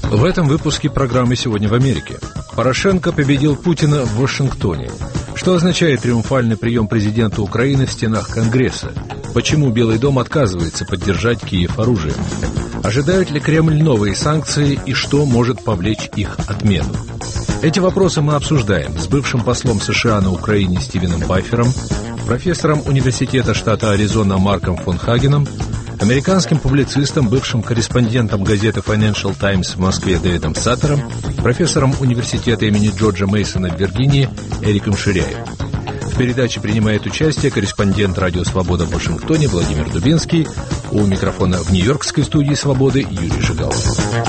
В этом выпуске программы «Сегодня в Америке». Порошенко победил Путина в Вашингтоне. Что означает триумфальный прием президента Украины в стенах Конгресса? Почему Белый дом отказывается поддержать Киев оружием? Ожидают ли Кремль новые санкции и что может повлечь их отмену? Эти вопросы мы обсуждаем с бывшим послом США на Украине Стивеном Пайфером, профессором университета штата Аризона Марком фон Хагеном, американским публицистом, бывшим корреспондентом газеты Financial Times в Москве Дэвидом Саттером, профессором университета имени Джорджа Мейсона в Виргинии Эриком Ширяевым. В передаче принимает участие корреспондент «Радио Свобода» в Вашингтоне Владимир Дубинский, у микрофона в Нью-Йоркской студии «Свободы» Юрий Жигалов.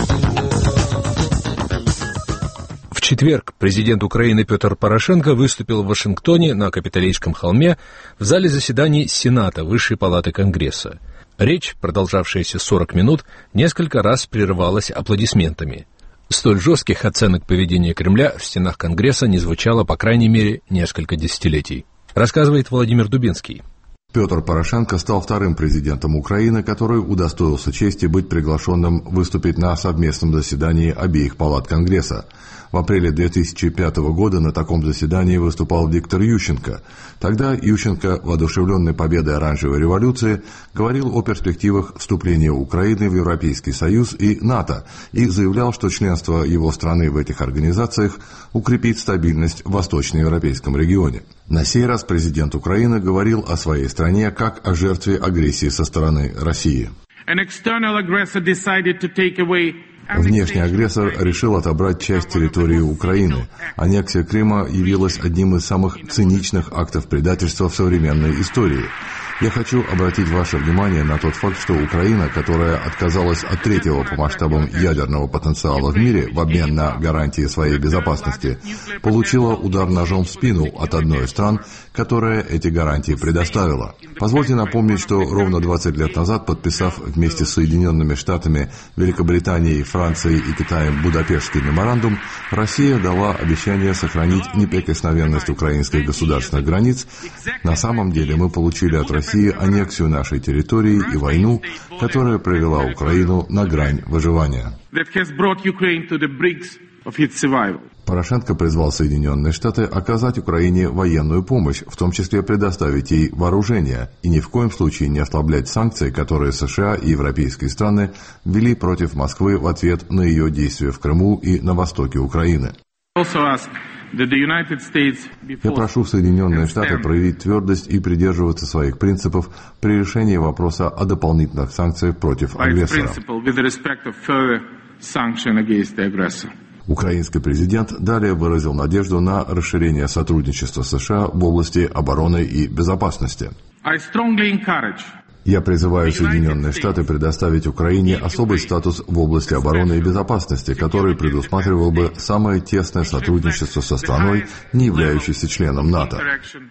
В четверг президент Украины Петр Порошенко выступил в Вашингтоне на Капитолийском холме в зале заседаний Сената Высшей палаты Конгресса. Речь, продолжавшаяся 40 минут, несколько раз прерывалась аплодисментами. Столь жестких оценок поведения Кремля в стенах Конгресса не звучало, по крайней мере, несколько десятилетий. Рассказывает Владимир Дубинский. Петр Порошенко стал вторым президентом Украины, который удостоился чести быть приглашенным выступить на совместном заседании обеих палат Конгресса. В апреле 2005 года на таком заседании выступал Виктор Ющенко. Тогда Ющенко, воодушевленный победой Оранжевой революции, говорил о перспективах вступления Украины в Европейский Союз и НАТО и заявлял, что членство его страны в этих организациях укрепит стабильность в восточноевропейском регионе. На сей раз президент Украины говорил о своей стране как о жертве агрессии со стороны России. Внешний агрессор решил отобрать часть территории Украины. Аннексия Крыма явилась одним из самых циничных актов предательства в современной истории. Я хочу обратить ваше внимание на тот факт, что Украина, которая отказалась от третьего по масштабам ядерного потенциала в мире в обмен на гарантии своей безопасности, получила удар ножом в спину от одной из стран, которая эти гарантии предоставила. Позвольте напомнить, что ровно 20 лет назад, подписав вместе с Соединенными Штатами, Великобританией, Францией и Китаем Будапештский меморандум, Россия дала обещание сохранить неприкосновенность украинских государственных границ. На самом деле мы получили от России аннексию нашей территории и войну, которая привела Украину на грань выживания. Порошенко призвал Соединенные Штаты оказать Украине военную помощь, в том числе предоставить ей вооружение, и ни в коем случае не ослаблять санкции, которые США и европейские страны ввели против Москвы в ответ на ее действия в Крыму и на востоке Украины. Я прошу Соединенные Штаты проявить твердость и придерживаться своих принципов при решении вопроса о дополнительных санкциях против агрессора. Украинский президент далее выразил надежду на расширение сотрудничества США в области обороны и безопасности. Я призываю Соединенные Штаты предоставить Украине особый статус в области обороны и безопасности, который предусматривал бы самое тесное сотрудничество со страной, не являющейся членом НАТО.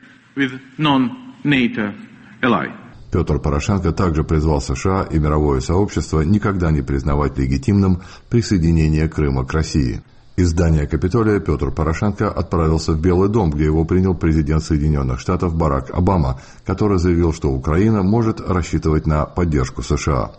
Петр Порошенко также призвал США и мировое сообщество никогда не признавать легитимным присоединение Крыма к России. Из здания Капитолия Петр Порошенко отправился в Белый дом, где его принял президент Соединенных Штатов Барак Обама, который заявил, что Украина может рассчитывать на поддержку США.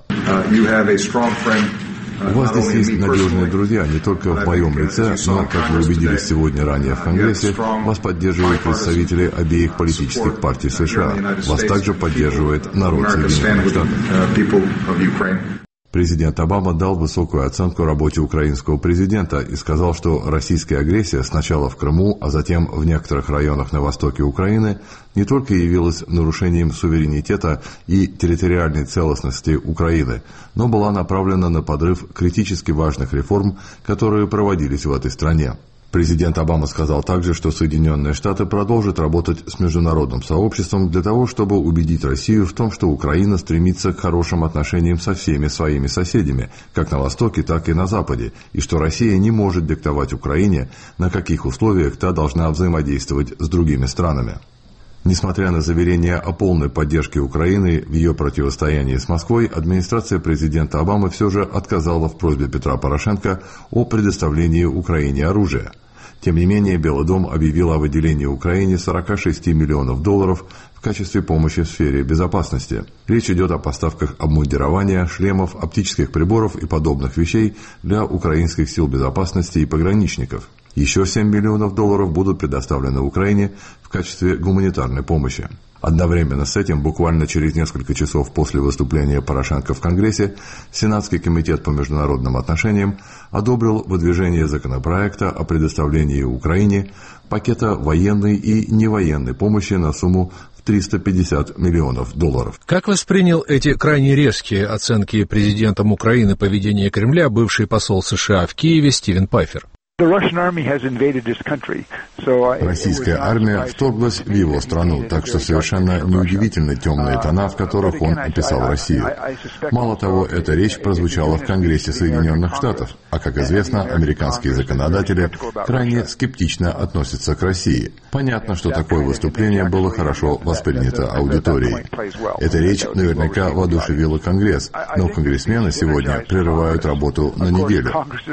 У вас здесь есть надежные друзья, не только в моем лице, но, как вы убедились сегодня ранее в Конгрессе, вас поддерживают представители обеих политических партий США. Вас также поддерживает народ Соединенных Штатов. Президент Обама дал высокую оценку работе украинского президента и сказал, что российская агрессия сначала в Крыму, а затем в некоторых районах на востоке Украины не только явилась нарушением суверенитета и территориальной целостности Украины, но была направлена на подрыв критически важных реформ, которые проводились в этой стране. Президент Обама сказал также, что Соединенные Штаты продолжат работать с международным сообществом для того, чтобы убедить Россию в том, что Украина стремится к хорошим отношениям со всеми своими соседями, как на Востоке, так и на Западе, и что Россия не может диктовать Украине, на каких условиях та должна взаимодействовать с другими странами. Несмотря на заверения о полной поддержке Украины в ее противостоянии с Москвой, администрация президента Обамы все же отказала в просьбе Петра Порошенко о предоставлении Украине оружия. Тем не менее, Белый дом объявил о выделении Украине $46 миллионов, в качестве помощи в сфере безопасности. Речь идет о поставках обмундирования, шлемов, оптических приборов и подобных вещей для украинских сил безопасности и пограничников. Еще $7 миллионов будут предоставлены Украине в качестве гуманитарной помощи. Одновременно с этим, буквально через несколько часов после выступления Порошенко в Конгрессе, Сенатский комитет по международным отношениям одобрил выдвижение законопроекта о предоставлении Украине пакета военной и невоенной помощи на сумму в $350 миллионов. Как воспринял эти крайне резкие оценки президентом Украины поведения Кремля бывший посол США в Киеве Стивен Пайфер? Российская армия вторглась в его страну, так что совершенно неудивительны темные тона, в которых он описал Россию. Мало того, эта речь прозвучала в Конгрессе Соединенных Штатов, а, как известно, американские законодатели крайне скептично относятся к России. Понятно, что такое выступление было хорошо воспринято аудиторией. Эта речь наверняка воодушевила Конгресс, но конгрессмены сегодня прерывают работу на неделю.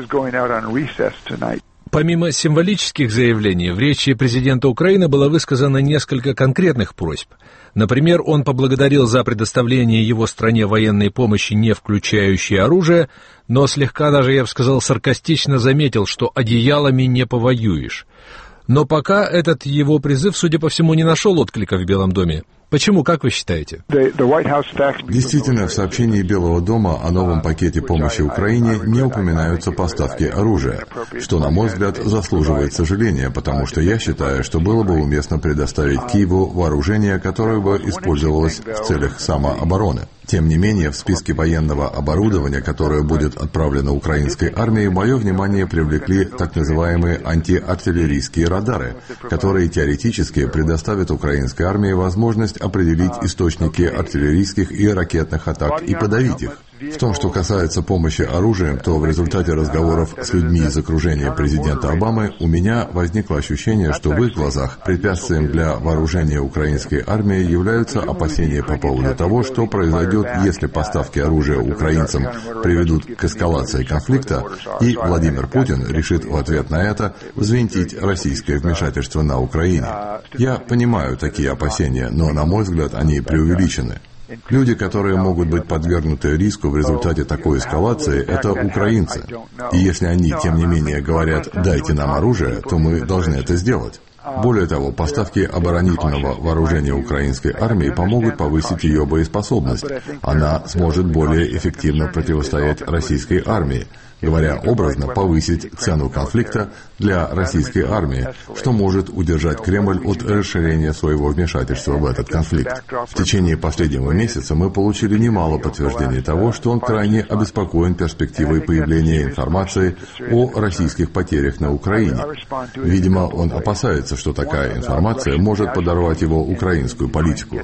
Помимо символических заявлений, в речи президента Украины было высказано несколько конкретных просьб. Например, он поблагодарил за предоставление его стране военной помощи, не включающей оружие, но слегка даже, я бы сказал, саркастично заметил, что одеялами не повоюешь. Но пока этот его призыв, судя по всему, не нашел отклика в Белом доме. Почему, как вы считаете? Действительно, в сообщении Белого дома о новом пакете помощи Украине не упоминаются поставки оружия, что, на мой взгляд, заслуживает сожаления, потому что я считаю, что было бы уместно предоставить Киеву вооружение, которое бы использовалось в целях самообороны. Тем не менее, в списке военного оборудования, которое будет отправлено украинской армии, мое внимание привлекли так называемые антиартиллерийские радары, которые теоретически предоставят украинской армии возможность определить источники артиллерийских и ракетных атак и подавить их. В том, что касается помощи оружием, то в результате разговоров с людьми из окружения президента Обамы у меня возникло ощущение, что в их глазах препятствием для вооружения украинской армии являются опасения по поводу того, что произойдет, если поставки оружия украинцам приведут к эскалации конфликта, и Владимир Путин решит в ответ на это взвинтить российское вмешательство на Украине. Я понимаю такие опасения, но, на мой взгляд, они преувеличены. Люди, которые могут быть подвергнуты риску в результате такой эскалации, это украинцы. И если они, тем не менее, говорят «дайте нам оружие», то мы должны это сделать. Более того, поставки оборонительного вооружения украинской армии помогут повысить ее боеспособность. Она сможет более эффективно противостоять российской армии. Говоря образно, повысить цену конфликта для российской армии, что может удержать Кремль от расширения своего вмешательства в этот конфликт. В течение последнего месяца мы получили немало подтверждений того, что он крайне обеспокоен перспективой появления информации о российских потерях на Украине. Видимо, он опасается, что такая информация может подорвать его украинскую политику.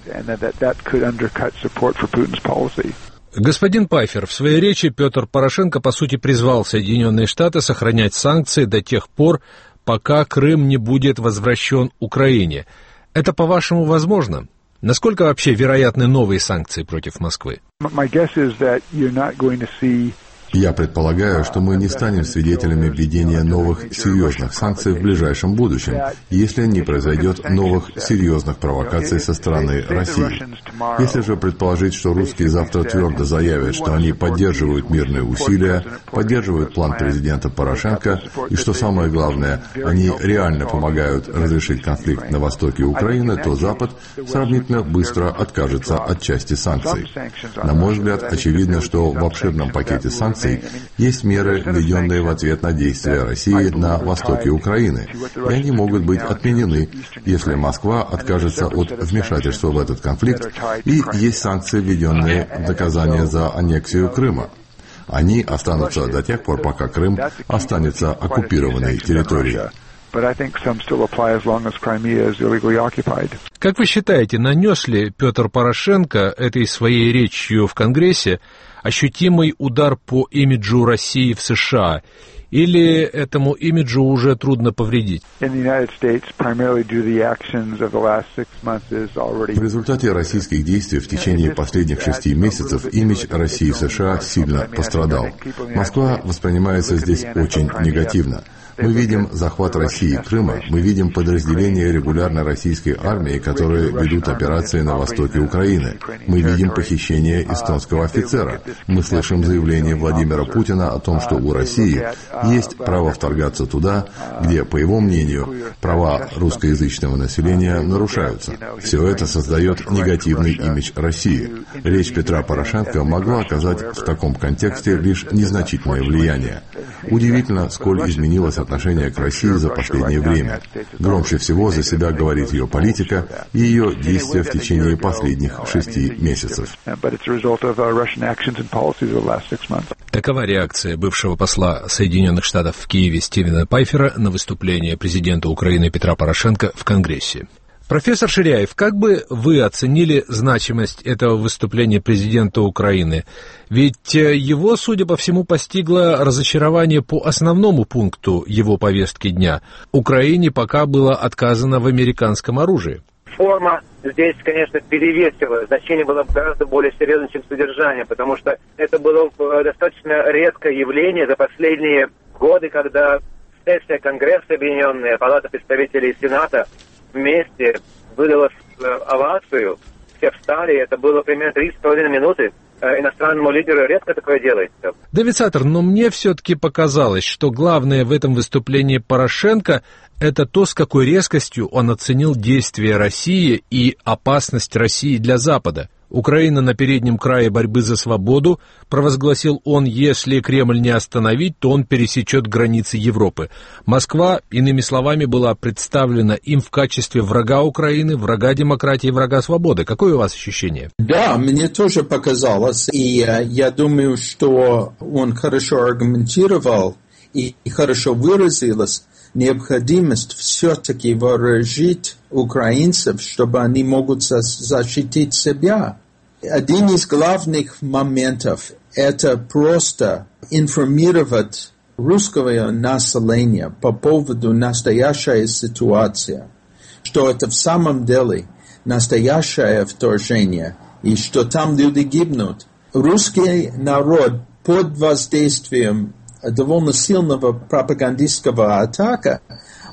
Господин Пайфер, в своей речи Петр Порошенко, по сути, призвал Соединенные Штаты сохранять санкции до тех пор, пока Крым не будет возвращен Украине. Это, по-вашему, возможно? Насколько вообще вероятны новые санкции против Москвы? Я предполагаю, что мы не станем свидетелями введения новых серьезных санкций в ближайшем будущем, если не произойдет новых серьезных провокаций со стороны России. Если же предположить, что русские завтра твердо заявят, что они поддерживают мирные усилия, поддерживают план президента Порошенко, и что самое главное, они реально помогают разрешить конфликт на востоке Украины, то Запад сравнительно быстро откажется от части санкций. На мой взгляд, очевидно, что в обширном пакете санкций есть меры, введенные в ответ на действия России на востоке Украины, и они могут быть отменены, если Москва откажется от вмешательства в этот конфликт, и есть санкции, введенные в наказание за аннексию Крыма. Они останутся до тех пор, пока Крым останется оккупированной территорией. Как вы считаете, нанес ли Петр Порошенко этой своей речью в Конгрессе ощутимый удар по имиджу России в США? Или этому имиджу уже трудно повредить? В результате российских действий в течение последних 6 месяцев имидж России и США сильно пострадал. Москва воспринимается здесь очень негативно. Мы видим захват России и Крыма, мы видим подразделения регулярной российской армии, которые ведут операции на востоке Украины. Мы видим похищение эстонского офицера. Мы слышим заявление Владимира Путина о том, что у России есть право вторгаться туда, где, по его мнению, права русскоязычного населения нарушаются. Все это создает негативный имидж России. Речь Петра Порошенко могла оказать в таком контексте лишь незначительное влияние. Удивительно, сколь изменилось отношение к России за последнее время. Громче всего за себя говорит ее политика и ее действия в течение последних 6 месяцев. Такова реакция бывшего посла Соединенных Штатов в Киеве Стивена Пайфера на выступление президента Украины Петра Порошенко в Конгрессе. Профессор Ширяев, как бы вы оценили значимость этого выступления президента Украины? Ведь его, судя по всему, постигло разочарование по основному пункту его повестки дня. Украине пока было отказано в американском оружии. Форма здесь, конечно, перевесила. Значение было гораздо более серьезным, чем содержание, потому что это было достаточно редкое явление за последние годы, когда сессия Конгресса Объединенная, Палата представителей Сената вместе выдала овацию, все встали, это было примерно 3,5 минуты. Иностранному лидеру редко такое делается. Давид Саттер, но мне все-таки показалось, что главное в этом выступлении Порошенко – это то, с какой резкостью он оценил действия России и опасность России для Запада. Украина на переднем крае борьбы за свободу, провозгласил он, если Кремль не остановить, то он пересечет границы Европы. Москва, иными словами, была представлена им в качестве врага Украины, врага демократии, врага свободы. Какое у вас ощущение? Да, мне тоже показалось, и я думаю, что он хорошо аргументировал и хорошо выразилась необходимость все-таки вооружить украинцев, чтобы они могут защитить себя. Один из главных моментов – это просто информировать русское население по поводу настоящей ситуации, что это в самом деле настоящее вторжение, и что там люди гибнут. Русский народ под воздействием довольно сильного пропагандистского атака,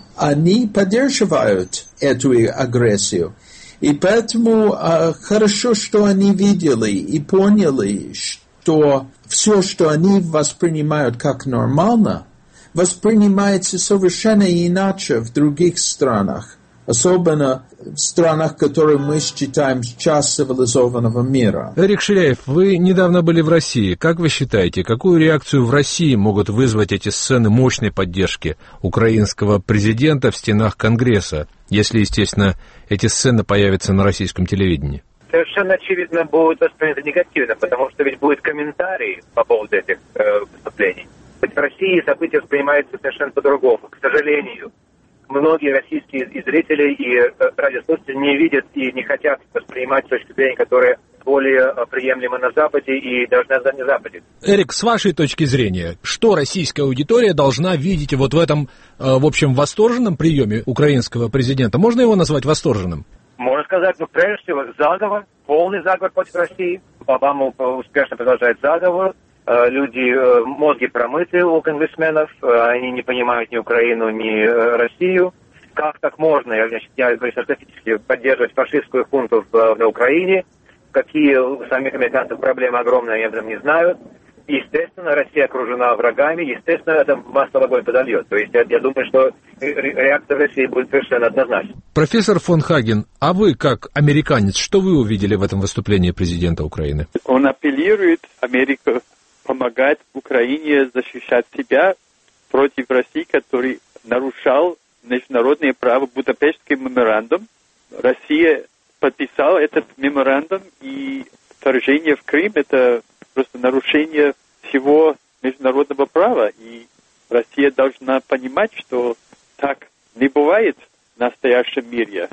они поддерживают эту агрессию. И поэтому хорошо, что они видели и поняли, что все, что они воспринимают как нормально, воспринимается совершенно иначе в других странах. Особенно в странах, которые мы считаем часть цивилизованного мира. Эрик Ширяев, вы недавно были в России. Как вы считаете, какую реакцию в России могут вызвать эти сцены мощной поддержки украинского президента в стенах Конгресса, если, естественно, эти сцены появятся на российском телевидении? Совершенно очевидно будет воспринято негативно, потому что ведь будет комментарий по поводу этих выступлений. В России события воспринимаются совершенно по-другому, к сожалению. Многие российские зрители и радиослушатели не видят и не хотят воспринимать с точки зрения, которая более приемлема на Западе и должна на Западе. Эрик, с вашей точки зрения, что российская аудитория должна видеть вот в этом, в общем, восторженном приеме украинского президента? Можно его назвать восторженным? Можно сказать, прежде всего, заговор, полный заговор против России. Обама успешно продолжает заговор. Люди, мозги промыты у конгрессменов, они не понимают ни Украину, ни Россию. Как так можно, я говорю саркастически, поддерживать фашистскую хунту на Украине? Какие у самих американцев проблемы огромные, они об этом не знают. Естественно, Россия окружена врагами, естественно, это масло в огонь подольет. То есть я думаю, что реакция России будет совершенно однозначна. Профессор фон Хаген, а вы, как американец, что вы увидели в этом выступлении президента Украины? Он апеллирует Америку помогать Украине защищать себя против России, который нарушал международное право, Будапештский меморандум. Россия подписала этот меморандум, и вторжение в Крым – это просто нарушение всего международного права. И Россия должна понимать, что так не бывает в настоящем мире.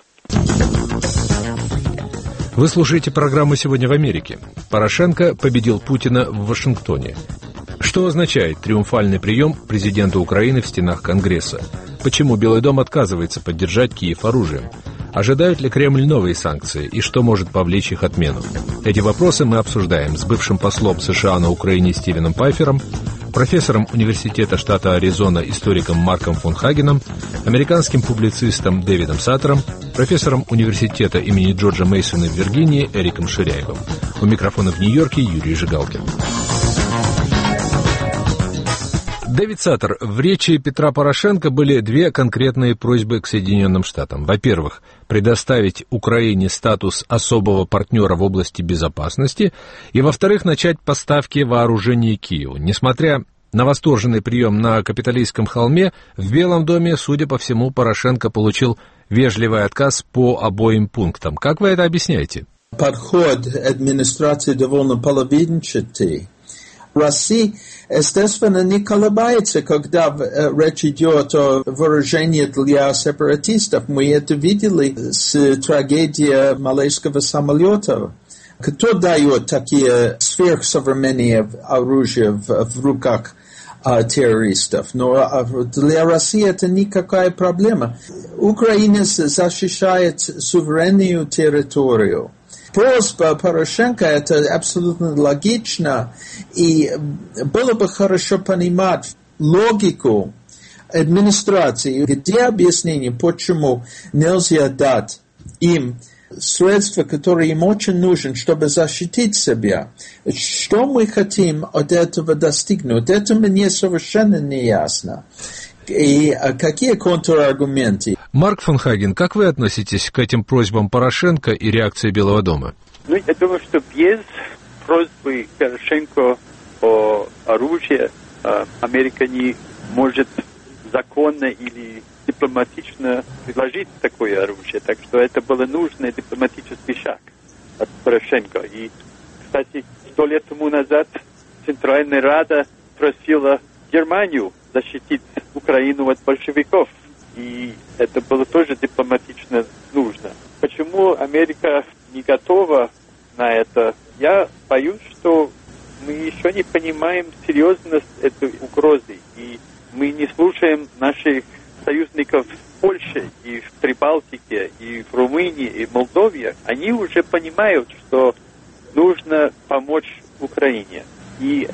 Вы слушаете программу «Сегодня в Америке». Порошенко победил Путина в Вашингтоне. Что Что означает триумфальный прием президента Украины в стенах Конгресса? Почему Белый дом отказывается поддержать Киев оружием? Ожидает ли Кремль новые санкции и что может повлечь их отмену? Эти вопросы мы обсуждаем с бывшим послом США на Украине Стивеном Пайфером, профессором университета штата Аризона историком Марком фон Хагеном, американским публицистом Дэвидом Саттером, профессором университета имени Джорджа Мейсона в Виргинии Эриком Ширяевым. У микрофона в Нью-Йорке Юрий Жигалкин. Дэвид Саттер, в речи Петра Порошенко были две конкретные просьбы к Соединенным Штатам. Во-первых, предоставить Украине статус особого партнера в области безопасности, и, во-вторых, начать поставки вооружений Киеву. Несмотря на восторженный прием на Капитолийском холме, в Белом доме, судя по всему, Порошенко получил вежливый отказ по обоим пунктам. Как вы это объясняете? Подход администрации довольно половинчатый. Россия, естественно, не колебается, когда речь идет о вооружении для сепаратистов. Мы это видели с трагедией малайского самолета. Кто дает такие сверхсовременные оружия в руках террористов? Но для России это никакая проблема. Украина защищает суверенную территорию. Просьба Порошенко – это абсолютно логично, и было бы хорошо понимать логику администрации, где объяснение, почему нельзя дать им средства, которые им очень нужны, чтобы защитить себя. Что мы хотим от этого достигнуть? Это мне совершенно не ясно. И какие контраргументы? Марк фон Хаген, как вы относитесь к этим просьбам Порошенко и реакции Белого дома? Я думаю, что без просьбы Порошенко о оружии Америка не может законно или дипломатично предложить такое оружие. Так что это был нужный дипломатический шаг от Порошенко. И, кстати, 100 лет тому назад Центральная Рада просила Германию защитить Украину от большевиков. И это было тоже дипломатично нужно. Почему Америка не готова на это? Я боюсь, что мы еще не понимаем серьезность этой угрозы. И мы не слушаем наших союзников в Польше, и в Прибалтике, и в Румынии, и в Молдове. Они уже понимают, что нужно помочь Украине. И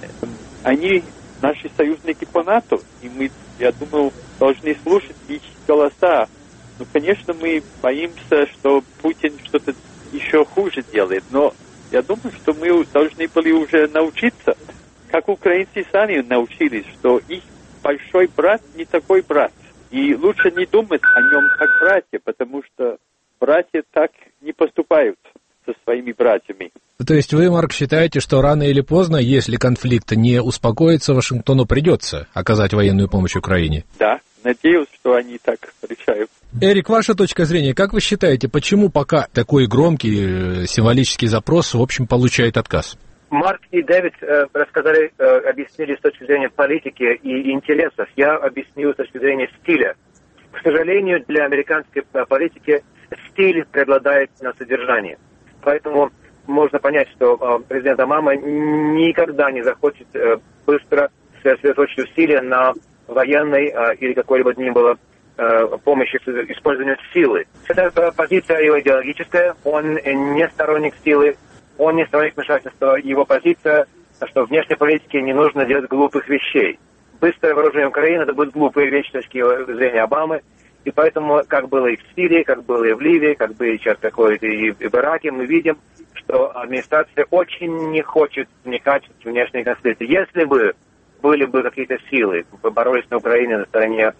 они наши союзники по НАТО, и мы, я думаю, должны слушать их голоса. Но, конечно, мы боимся, что Путин что-то еще хуже делает, но я думаю, что мы должны были уже научиться, как украинцы сами научились, что их большой брат не такой брат. И лучше не думать о нем как братья, потому что братья так не поступают со своими братьями. То есть вы, Марк, считаете, что рано или поздно, если конфликт не успокоится, Вашингтону придется оказать военную помощь Украине? Да, надеюсь, что они так решают. Эрик, ваша точка зрения, как вы считаете, почему пока такой громкий символический запрос, в общем, получает отказ? Марк и Дэвид рассказали, объяснили с точки зрения политики и интересов. Я объясню с точки зрения стиля. К сожалению, для американской политики стиль преобладает на содержании. Поэтому можно понять, что президент Обама никогда не захочет быстро сосредоточить усилия на военной или какой-либо ни было помощи с использованием силы. Это позиция его идеологическая, он не сторонник силы, он не сторонник вмешательства. Его позиция, что в внешней политике не нужно делать глупых вещей. Быстрое вооружение Украины – это будет глупые вещи с точки зрения Обамы. И поэтому, как было и в Сирии, как было и в Ливии, как было сейчас происходит и в Ираке, мы видим, что администрация очень не хочет вникать в внешние конфликты. Если бы были бы какие-то силы, боролись на Украине на стороне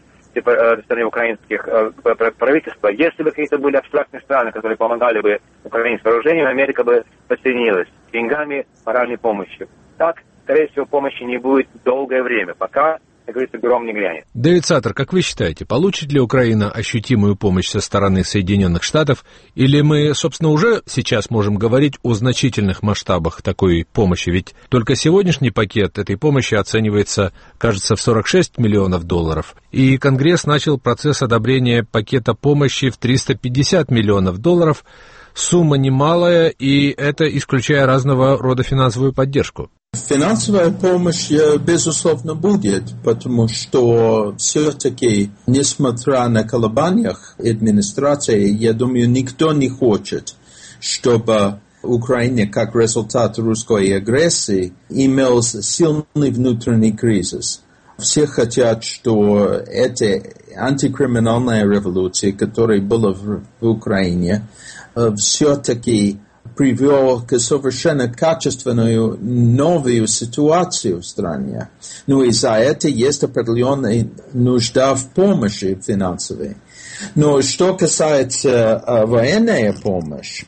украинских правительства, если бы какие-то были абстрактные страны, которые помогали бы Украине с вооружением, Америка бы подсоединилась деньгами, моральной помощью. Так, скорее всего, помощи не будет долгое время, пока, как говорится, гром не грянет. Дэвид Саттер, как вы считаете, получит ли Украина ощутимую помощь со стороны Соединенных Штатов, или мы, собственно, уже сейчас можем говорить о значительных масштабах такой помощи? Ведь только сегодняшний пакет этой помощи оценивается, кажется, в 46 миллионов долларов, и Конгресс начал процесс одобрения пакета помощи в 350 миллионов долларов. Сумма немалая, и это исключая разного рода финансовую поддержку. Финансовая помощь, безусловно, будет, потому что все-таки, несмотря на колебания администрации, я думаю, никто не хочет, чтобы Украина, как результат русской агрессии, имела сильный внутренний кризис. Все хотят, что эта антикриминальная революция, которая была в Украине, все-таки привел к совершенно качественную новую ситуацию в стране. Но из-за этого есть определенная нужда в помощи финансовой. Но что касается военной помощи,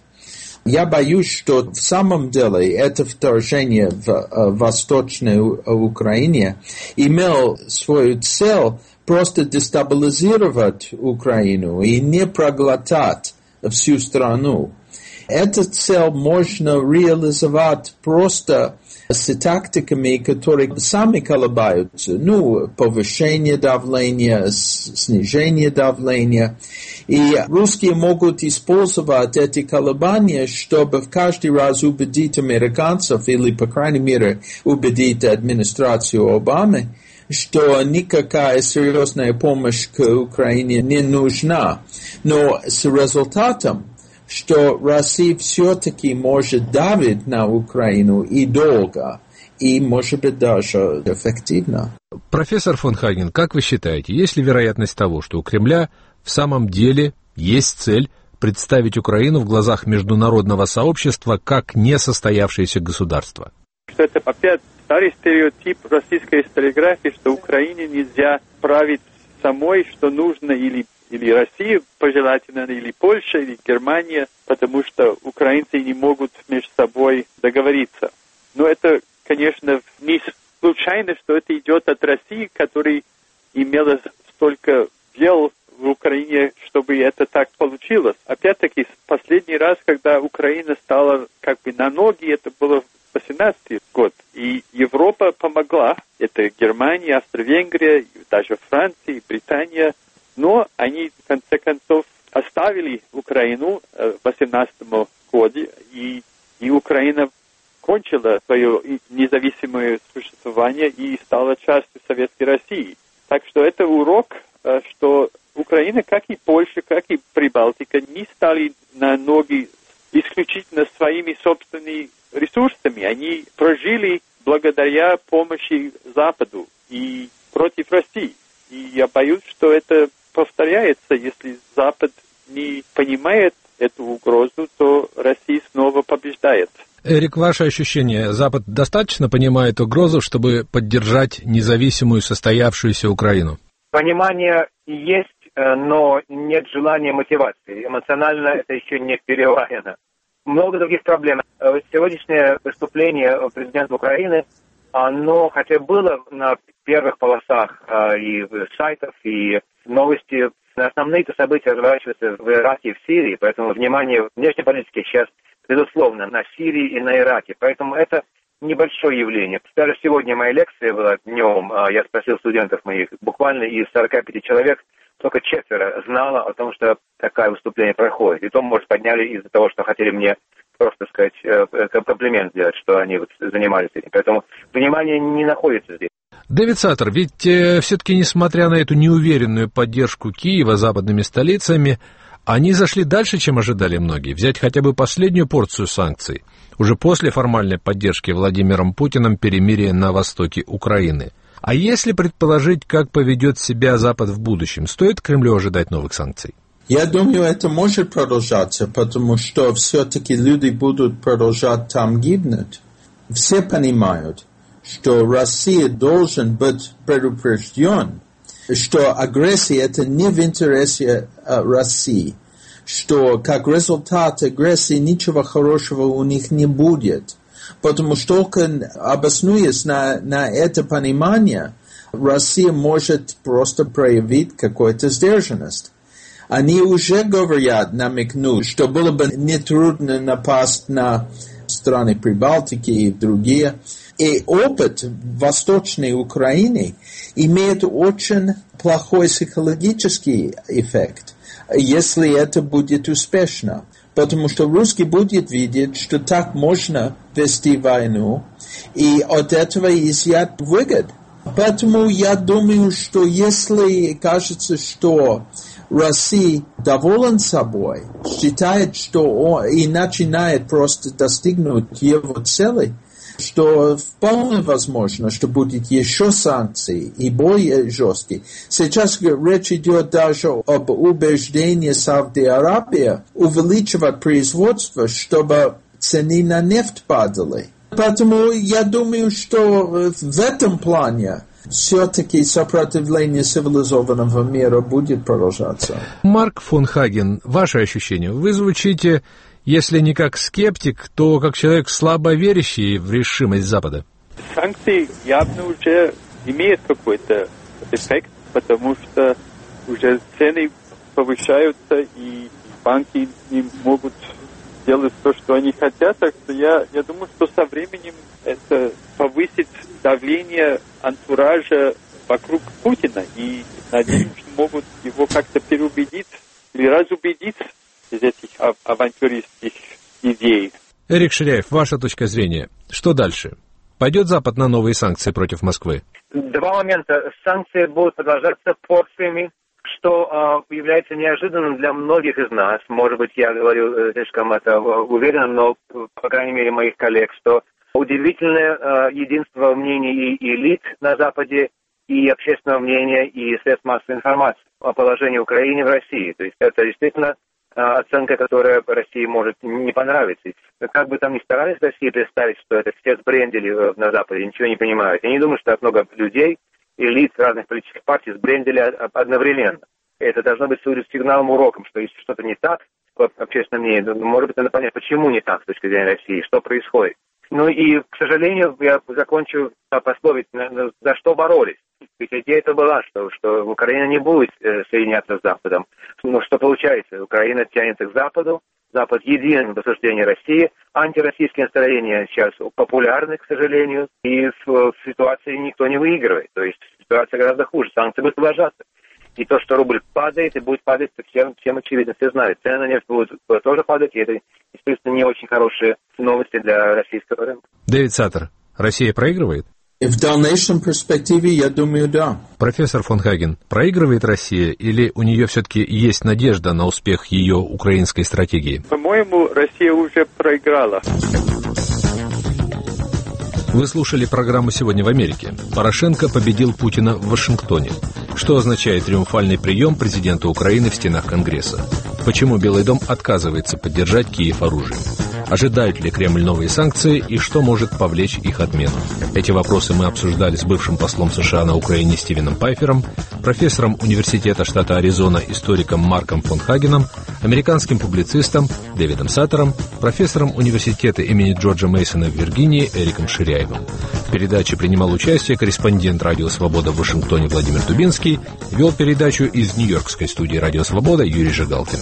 я боюсь, что в самом деле это вторжение в Восточную Украине имело свою цель просто дестабилизировать Украину и не проглотать всю страну. Эту цель можно реализовать просто с тактиками, которые сами колебаются. Повышение давления, снижение давления. И русские могут использовать эти колебания, чтобы в каждый раз убедить американцев, или, по крайней мере, убедить администрацию Обамы, что никакая серьезная помощь к Украине не нужна. Но с результатом, что Россия все-таки может давить на Украину и долго, и, может быть, даже эффективно. Профессор фон Хаген, как вы считаете, есть ли вероятность того, что у Кремля в самом деле есть цель представить Украину в глазах международного сообщества как несостоявшееся государство? Что это опять старый стереотип российской историографии, что Украине нельзя править самой, что нужно или Россия пожелательно, или Польша, или Германия, потому что украинцы не могут между собой договориться. Но это, конечно, не случайно, что это идет от России, которая имела столько дел в Украине, чтобы это так получилось. Опять-таки, последний раз, когда Украина стала как бы на ноги, это было в 2018 год. И Европа помогла. Это Германия, Австро-Венгрия, даже Франция, Британия. Но они, в конце концов, оставили Украину в 2018 году, и Украина кончила свое независимое существование и стала частью Советской России. Так что это урок, что Украина, как и Польша, как и Прибалтика, не стали на ноги исключительно своими собственными ресурсами. Они прожили благодаря помощи Западу и против России. И я боюсь, что это повторяется, если Запад не понимает эту угрозу, то Россия снова побеждает. Эрик, ваше ощущение, Запад достаточно понимает угрозу, чтобы поддержать независимую состоявшуюся Украину? Понимание есть, но нет желания, мотивации. Эмоционально это еще не переварено. Много других проблем. Сегодняшнее выступление президента Украины, оно хотя было на первых полосах и сайтов, и новости. Основные события разворачиваются в Ираке и в Сирии, поэтому внимание внешней политики сейчас, безусловно, на Сирии и на Ираке. Поэтому это небольшое явление. Даже сегодня моя лекция была днем, я спросил студентов моих, буквально из 45 человек только 4 знало о том, что такое выступление проходит. И то, может, подняли из-за того, что хотели мне просто сказать комплимент сделать, что они вот занимались этим. Поэтому внимание не находится здесь. Дэвид Саттер, ведь все-таки, несмотря на эту неуверенную поддержку Киева западными столицами, они зашли дальше, чем ожидали многие. Взять хотя бы последнюю порцию санкций, уже после формальной поддержки Владимиром Путиным перемирия на востоке Украины. А если предположить, как поведет себя Запад в будущем, стоит Кремлю ожидать новых санкций? Я думаю, это может продолжаться, потому что все-таки люди будут продолжать там гибнуть. Все понимают, что Россия должен быть предупрежден, что агрессия – это не в интересе России, что как результат агрессии ничего хорошего у них не будет. Потому что только обоснуясь на это понимание, Россия может просто проявить какую-то сдержанность. Они уже говорят, намекнут, что было бы нетрудно напасть на страны Прибалтики и другие. И опыт Восточной Украины имеет очень плохой психологический эффект, если это будет успешно. потому что русский будет видеть, что так можно вести войну, и от этого изъят выгод. Поэтому я думаю, что если кажется, что Россия доволен собой, считает, что он и начинает просто достигнуть его целей, что вполне возможно, что будет еще санкции и более жесткие. Сейчас речь идет даже об убеждении Саудовской Аравии увеличивать производство, чтобы цены на нефть падали. Поэтому я думаю, что в этом плане все-таки сопротивление цивилизованного мира будет продолжаться. Марк фон Хаген, ваши ощущения? Вы звучите, если не как скептик, то как человек слабо верящий в решимость Запада. Санкции явно уже имеют какой-то эффект, потому что уже цены повышаются, и банки не могут делать то, что они хотят. Так что я думаю, что со временем это повысит давление антуража вокруг Путина, и надеюсь, что могут его как-то переубедить или разубедить из этих авантюристских идей. Эрик Ширяев, ваша точка зрения. Что дальше? Пойдет Запад на новые санкции против Москвы? Два момента. Санкции будут продолжаться порциями, что является неожиданным для многих из нас. Может быть, я говорю слишком уверенно, но, по крайней мере, моих коллег, что удивительное единство мнений и элит на Западе, и общественного мнения, и средств массовой информации о положении Украины в России. То есть это действительно оценка, которая России может не понравиться. Как бы там ни старались в России представить, что это все сбрендили на Западе, ничего не понимают. Я не думаю, что так много людей, элит разных политических партий сбрендили одновременно. Это должно быть сигналом, уроком, что если что-то не так в общественном мнении, может быть, надо понять, почему не так с точки зрения России, что происходит. Ну и, к сожалению, я закончу пословицей, за что боролись. Ведь идея это была, что Украина не будет соединяться с Западом. Но что получается? Украина тянется к Западу, Запад един в осуждении России, антироссийские настроения сейчас популярны, к сожалению, и в ситуации никто не выигрывает. То есть ситуация гораздо хуже, санкции будут продолжаться. И то, что рубль падает и будет падать, всем очевидно, все знают. Цены на нефть будут тоже падать, и это, естественно, не очень хорошие новости для российского рынка. Дэвид Саттер, Россия проигрывает? В дальнейшем перспективе, я думаю, да. Профессор фон Хаген, проигрывает Россия или у нее все-таки есть надежда на успех ее украинской стратегии? По-моему, Россия уже проиграла. Вы слушали программу «Сегодня в Америке». Порошенко победил Путина в Вашингтоне. Что означает триумфальный прием президента Украины в стенах Конгресса? Почему Белый дом отказывается поддержать Киев оружием? Ожидают ли Кремль новые санкции и что может повлечь их отмену? Эти вопросы мы обсуждали с бывшим послом США на Украине Стивеном Пайфером, профессором университета штата Аризона историком Марком фон Хагеном, американским публицистом Дэвидом Саттером, профессором университета имени Джорджа Мейсона в Виргинии Эриком Ширяевым. В передаче принимал участие корреспондент «Радио Свобода» в Вашингтоне Владимир Дубинский, вел передачу из нью-йоркской студии «Радио Свобода» Юрий Жигалкин.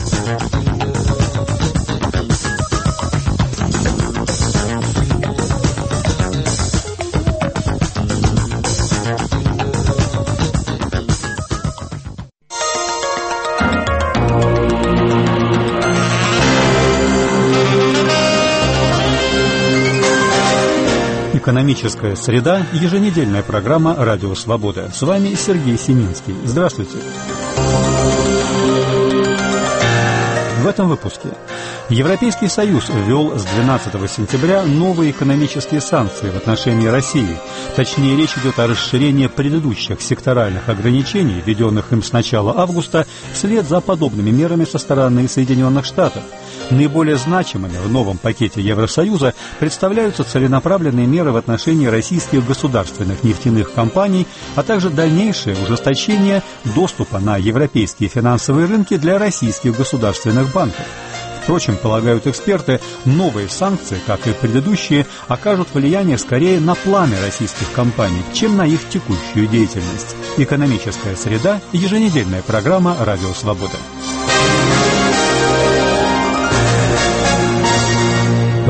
Экономическая среда. Еженедельная программа «Радио Свобода». С вами Сергей Семинский. Здравствуйте. В этом выпуске. Европейский Союз ввел с 12 сентября новые экономические санкции в отношении России. Точнее, речь идет о расширении предыдущих секторальных ограничений, введенных им с начала августа, вслед за подобными мерами со стороны Соединенных Штатов. Наиболее значимыми в новом пакете Евросоюза представляются целенаправленные меры в отношении российских государственных нефтяных компаний, а также дальнейшее ужесточение доступа на европейские финансовые рынки для российских государственных банков. Впрочем, полагают эксперты, новые санкции, как и предыдущие, окажут влияние скорее на планы российских компаний, чем на их текущую деятельность. Экономическая среда. Еженедельная программа «Радио Свобода».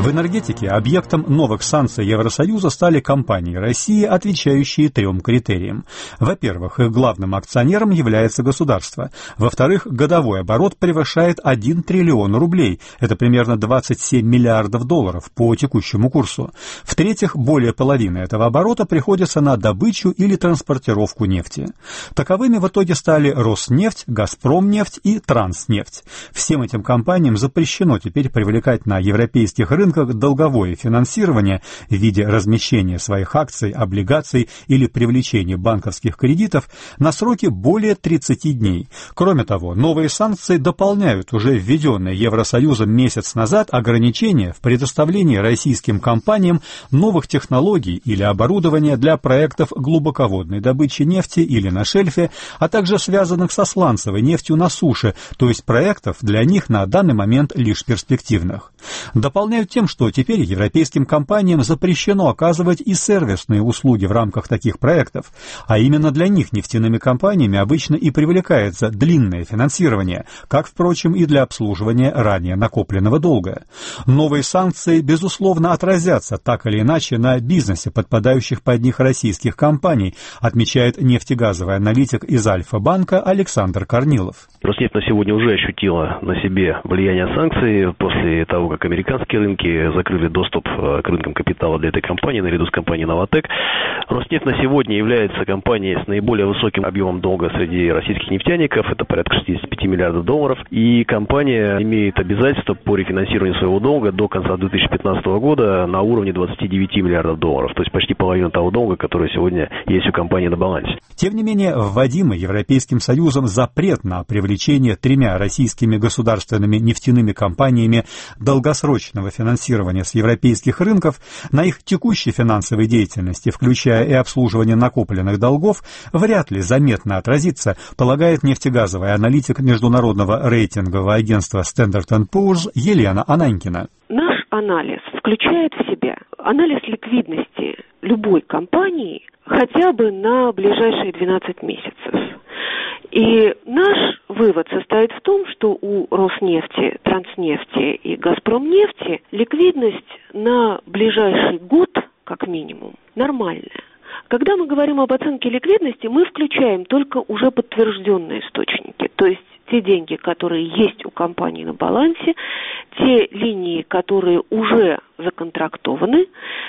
В энергетике объектом новых санкций Евросоюза стали компании России, отвечающие 3 критериям. Во-первых, их главным акционером является государство. Во-вторых, годовой оборот превышает 1 триллион рублей. Это примерно 27 миллиардов долларов по текущему курсу. В-третьих, более половины этого оборота приходится на добычу или транспортировку нефти. Таковыми в итоге стали Роснефть, Газпромнефть и Транснефть. Всем этим компаниям запрещено теперь привлекать на европейских рынках долговое финансирование в виде размещения своих акций, облигаций или привлечения банковских кредитов на сроки более 30 дней. Кроме того, новые санкции дополняют уже введенные Евросоюзом месяц назад ограничения в предоставлении российским компаниям новых технологий или оборудования для проектов глубоководной добычи нефти или на шельфе, а также связанных со сланцевой нефтью на суше, то есть проектов для них на данный момент лишь перспективных. Дополняют тем, что теперь европейским компаниям запрещено оказывать и сервисные услуги в рамках таких проектов, а именно для них нефтяными компаниями обычно и привлекается длинное финансирование, как, впрочем, и для обслуживания ранее накопленного долга. Новые санкции, безусловно, отразятся так или иначе на бизнесе подпадающих под них российских компаний, отмечает нефтегазовый аналитик из Альфа-банка Александр Корнилов. Роснефть на сегодня уже ощутила на себе влияние санкций после того, как американские рынки закрыли доступ к рынкам капитала для этой компании наряду с компанией «Новатэк». Роснефть на сегодня является компанией с наиболее высоким объемом долга среди российских нефтяников, это порядка 65 миллиардов долларов, и компания имеет обязательства по рефинансированию своего долга до конца 2015 года на уровне 29 миллиардов долларов, то есть почти половина того долга, который сегодня есть у компании на балансе. Тем не менее, вводимый Европейским Союзом запрет на привлечение 3 российскими государственными нефтяными компаниями долгосрочного финансирования с европейских рынков на их текущей финансовой деятельности, включая и обслуживание накопленных долгов, вряд ли заметно отразится, полагает нефтегазовый аналитик международного рейтингового агентства Standard & Poor's Елена Ананькина. Наш анализ включает в себя анализ ликвидности любой компании хотя бы на ближайшие 12 месяцев. И наш вывод состоит в том, что у Роснефти, Транснефти и Газпромнефти ликвидность на ближайший год, как минимум, нормальная. Когда мы говорим об оценке ликвидности, мы включаем только уже подтвержденные источники, то есть те деньги, которые есть у компании на балансе, те линии, которые уже законтрактованы,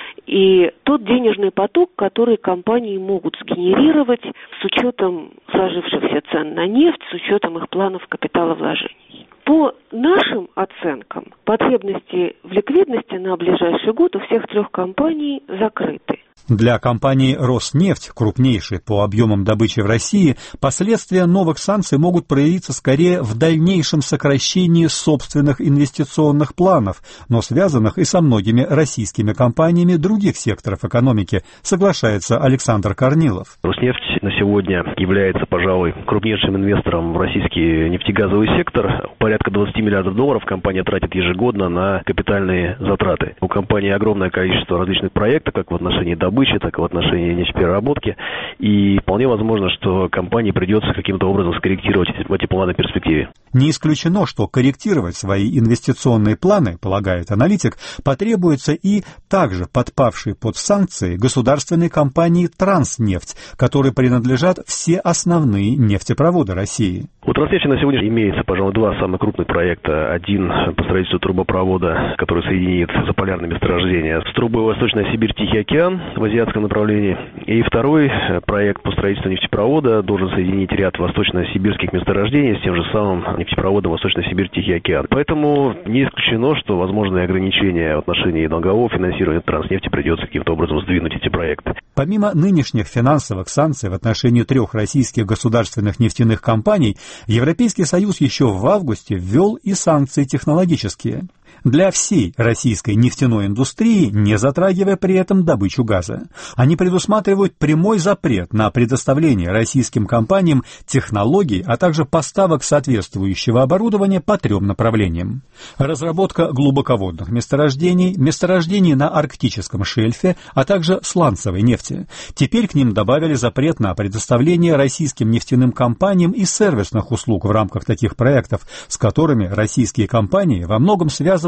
и тот денежный поток, который компании могут сгенерировать с учетом сложившихся цен на нефть, с учетом их планов капиталовложений. По нашим оценкам, потребности в ликвидности на ближайший год у всех 3 компаний закрыты. Для компании «Роснефть», крупнейшей по объемам добычи в России, последствия новых санкций могут проявиться скорее в дальнейшем сокращении собственных инвестиционных планов, но связанных и со многими российскими компаниями других секторов экономики, соглашается Александр Корнилов. «Роснефть» на сегодня является, пожалуй, крупнейшим инвестором в российский нефтегазовый сектор. Порядка 20 миллиардов долларов компания тратит ежегодно на капитальные затраты. У компании огромное количество различных проектов, как в отношении добычи, так и в отношении нефтепереработки. И вполне возможно, что компании придется каким-то образом скорректировать эти планы в перспективе. Не исключено, что корректировать свои инвестиционные планы, полагает аналитик, потребуется и также подпавшей под санкции государственной компании «Транснефть», которой принадлежат все основные нефтепроводы России. У «Транснефти» на сегодня имеется, пожалуй, 2 самых крупных проекта. Один по строительству трубопровода, который соединит заполярные месторождения с трубой Восточная Сибирь, Тихий океан в азиатском направлении. И второй проект по строительству нефтепровода должен соединить ряд восточно-сибирских месторождений с тем же самым нефтепроводом Восточная Сибирь, Тихий океан. Поэтому не исключено, что возможные ограничения в отношении долгового финансирования «Транснефти» придется каким-то образом сдвинуть эти проекты. Помимо нынешних финансовых санкций в отношении 3 российских государственных нефтяных компаний, Европейский Союз еще в августе ввел и санкции технологические. Для всей российской нефтяной индустрии, не затрагивая при этом добычу газа. Они предусматривают прямой запрет на предоставление российским компаниям технологий, а также поставок соответствующего оборудования по 3 направлениям. Разработка глубоководных месторождений, месторождений на арктическом шельфе, а также сланцевой нефти. Теперь к ним добавили запрет на предоставление российским нефтяным компаниям и сервисных услуг в рамках таких проектов, с которыми российские компании во многом связывают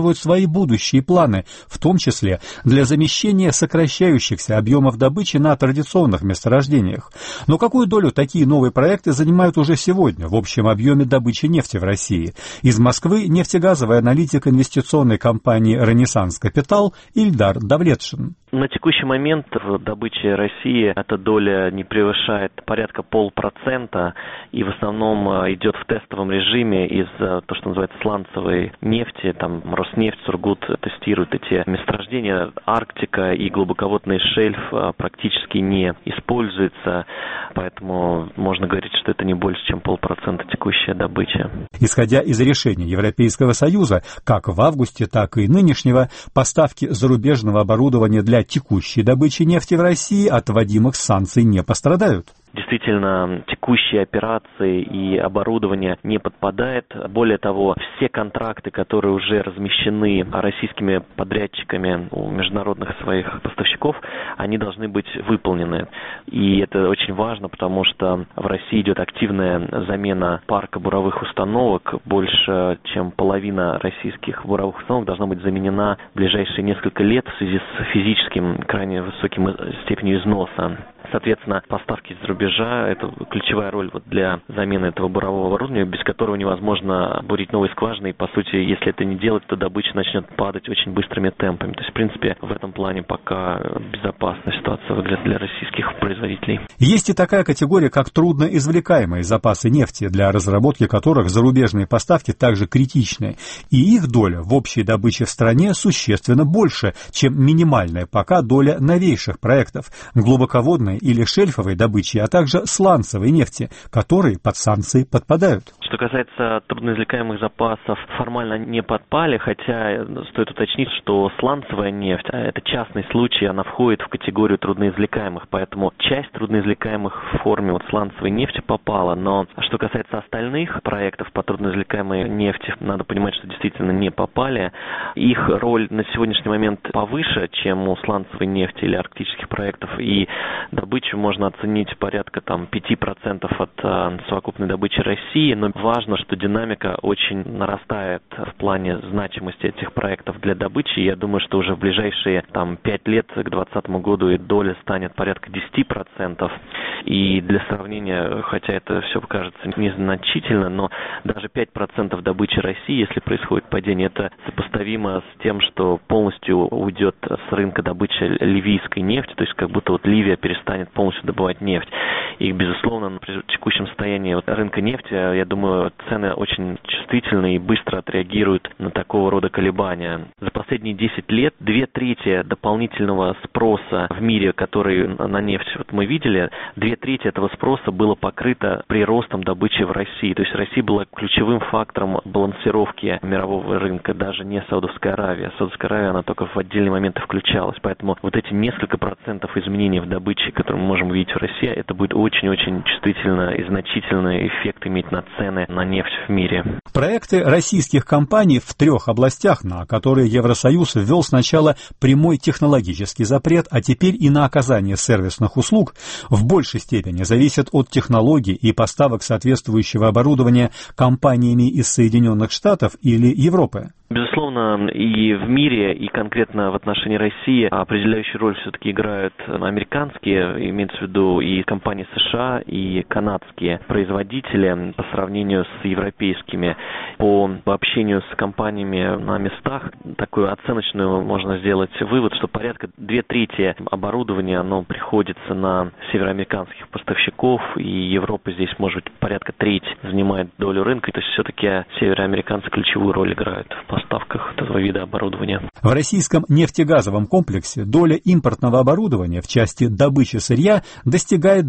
выстраивают свои будущие планы, в том числе для замещения сокращающихся объемов добычи на традиционных месторождениях. Но какую долю такие новые проекты занимают уже сегодня в общем объеме добычи нефти в России? Из Москвы нефтегазовый аналитик инвестиционной компании «Ренессанс Капитал» Ильдар Давлетшин. На текущий момент в добыче России эта доля не превышает порядка 0,5%, и в основном идет в тестовом режиме из то, что называется сланцевой нефти. Там Роснефть, Сургут тестируют эти месторождения. Арктика и глубоководный шельф практически не используются, поэтому можно говорить, что это не больше, чем 0,5% текущая добыча. Исходя из решения Европейского Союза, как в августе, так и нынешнего, поставки зарубежного оборудования для текущей добычи нефти в России от вводимых санкций не пострадают. Действительно, текущие операции и оборудование не подпадает. Более того, все контракты, которые уже размещены российскими подрядчиками у международных своих поставщиков, они должны быть выполнены. И это очень важно, потому что в России идет активная замена парка буровых установок. Больше, чем половина российских буровых установок должна быть заменена в ближайшие несколько лет в связи с физическим крайне высоким степенью износа. Соответственно, поставки из-за рубежа – это ключевая роль для замены этого бурового оборудования, без которого невозможно бурить новые скважины. И, по сути, если это не делать, то добыча начнет падать очень быстрыми темпами. То есть, в принципе, в этом плане пока безопасная ситуация выглядит для российских производителей. Есть и такая категория, как трудноизвлекаемые запасы нефти, для разработки которых зарубежные поставки также критичны. И их доля в общей добыче в стране существенно больше, чем минимальная пока доля новейших проектов – глубоководной или шельфовой добычи, а также сланцевой нефти, которые под санкции подпадают. Что касается трудноизвлекаемых запасов, формально не подпали, хотя стоит уточнить, что сланцевая нефть – это частный случай, она входит в категорию трудноизвлекаемых, поэтому часть трудноизвлекаемых в форме сланцевой нефти попала, но что касается остальных проектов по трудноизвлекаемой нефти, надо понимать, что действительно не попали. Их роль на сегодняшний момент повыше, чем у сланцевой нефти или арктических проектов, и добычу можно оценить порядка 5% от совокупной добычи России, но важно, что динамика очень нарастает в плане значимости этих проектов для добычи. Я думаю, что уже в ближайшие 5 лет, к 2020 году, и доля станет порядка 10%. И для сравнения, хотя это все кажется незначительно, но даже 5% добычи России, если происходит падение, это сопоставимо с тем, что полностью уйдет с рынка добычи ливийской нефти, то есть как будто Ливия перестанет полностью добывать нефть. И, безусловно, при текущем состоянии рынка нефти, я думаю, цены очень чувствительны и быстро отреагируют на такого рода колебания. За последние 10 лет 2/3 дополнительного спроса в мире, который на нефть мы видели, 2/3 этого спроса было покрыто приростом добычи в России. То есть Россия была ключевым фактором балансировки мирового рынка, даже не Саудовская Аравия. Саудовская Аравия, она только в отдельные моменты включалась. Поэтому вот эти несколько процентов изменений в добыче, которые мы можем видеть в России, это будет очень-очень чувствительно и значительный эффект иметь на цены на нефть в мире. Проекты российских компаний в 3 областях, на которые Евросоюз ввел сначала прямой технологический запрет, а теперь и на оказание сервисных услуг, в большей степени зависят от технологий и поставок соответствующего оборудования компаниями из Соединенных Штатов или Европы. Безусловно, и в мире, и конкретно в отношении России определяющую роль все-таки играют американские, имеется в виду и компании США, и канадские производители по сравнению с европейскими. По общению с компаниями на местах, такую оценочную можно сделать вывод, что порядка 2/3 оборудования, оно приходится на североамериканских поставщиков, и Европа здесь, может быть, порядка 1/3 занимает долю рынка, то есть все-таки североамериканцы ключевую роль играют в поставках этого вида оборудования. В российском нефтегазовом комплексе доля импортного оборудования в части добычи сырья достигает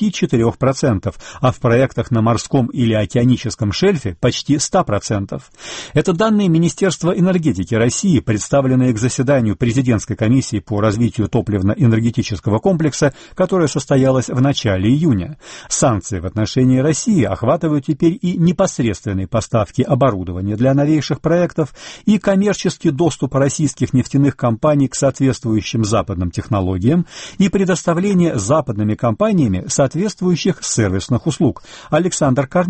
24%, а в проектах на морском или океаническом шельфе почти 100%. Это данные Министерства энергетики России, представленные к заседанию президентской комиссии по развитию топливно-энергетического комплекса, которое состоялось в начале июня. Санкции в отношении России охватывают теперь и непосредственные поставки оборудования для новейших проектов, и коммерческий доступ российских нефтяных компаний к соответствующим западным технологиям, и предоставление западными компаниями соответствующих сервисных услуг. Александр Корнилов, аналитик